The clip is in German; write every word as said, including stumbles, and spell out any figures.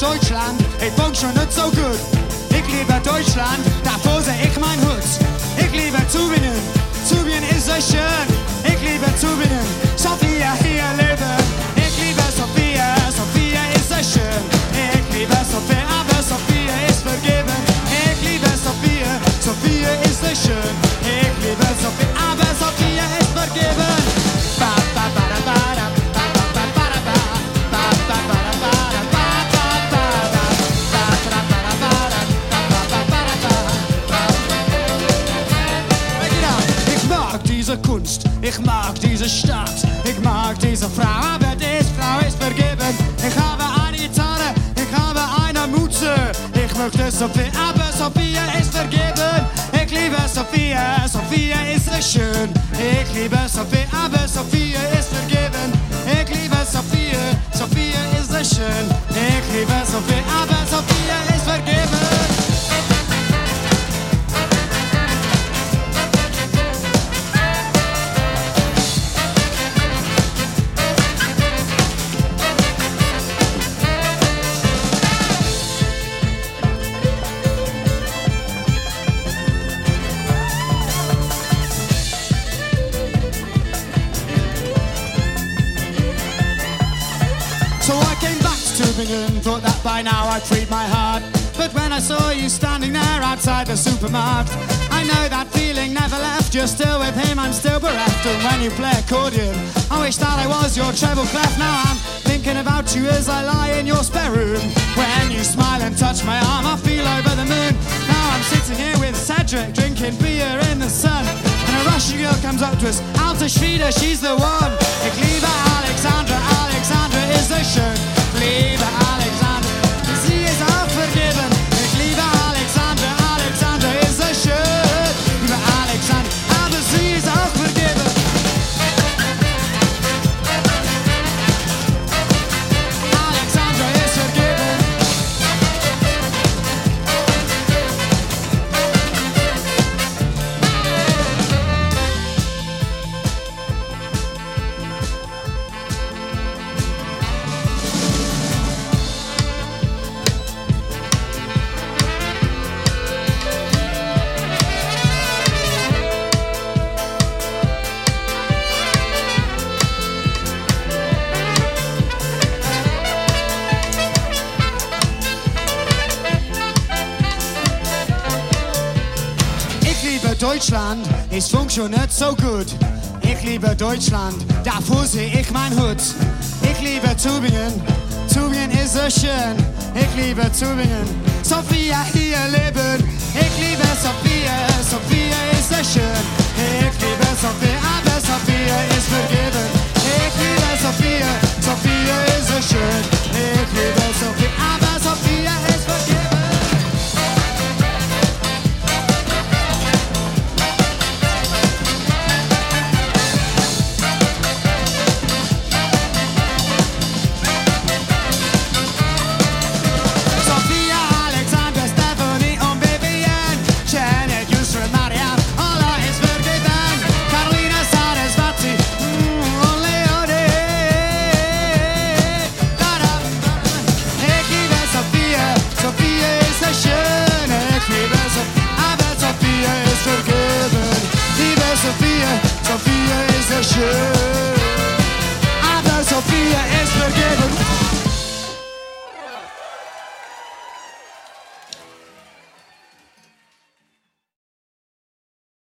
Deutschland, ich wohn schon nicht so gut. Ich liebe Deutschland, davor seh ich mein Hut. Ich liebe Tübingen, Tübingen ist so schön. Ich liebe Tübingen, Sophia hier leben. Ich liebe Sophia, Sophia ist so schön. Ich liebe Sophia, aber Sophia ist vergeben. Ich liebe Sophia, Sophia ist so schön. Ich liebe Sophia, aber Sophia ist vergeben. Ba, ba, ba, da, ba, da. Kunst, ich mag diese Stadt, ich mag diese Frau, aber diese Frau ist vergeben. Ich habe eine Gitarre, ich habe eine Mütze, ich möchte Sophia, aber Sophia ist vergeben. Ich liebe Sophia, Sophia ist so schön. Ich liebe Sophia, aber Sophia ist vergeben. Ich liebe Sophia, Sophia ist so schön. Ich liebe Sophia, aber Sophia ist vergeben. So I came back to Tübingen, thought that by now I'd freed my heart. But when I saw you standing there outside the supermarket, I know that feeling never left. You're still with him, I'm still bereft. And when you play accordion, I wish that I was your treble clef. Now I'm thinking about you as I lie in your spare room. When you smile and touch my arm, I feel over the moon. Now I'm sitting here with Cedric, drinking beer in the sun. And a Russian girl comes up to us, Alta Schwede, she's the one. Ich liebe Alexandra, Alexandra ist so schön. Ich liebe Alexandra, sie ist auch vergeben. Ich liebe Alexandra, Alexandra ist so schön. Ich liebe Alexandra, aber sie ist auch vergeben. Alexandra ist vergeben. Deutschland, es funktioniert nicht so gut. Ich liebe Deutschland, davor seh ich mein Hut. Ich liebe Tübingen, Tübingen ist so schön. Ich liebe Tübingen, Sophia hier leben. Ich liebe Sophia, Sophia ist so schön. Ich liebe Sophia, aber Sophia ist vergeben. Ich liebe Sophia, Sophia ist so schön. Ich liebe Sophia, aber Sophia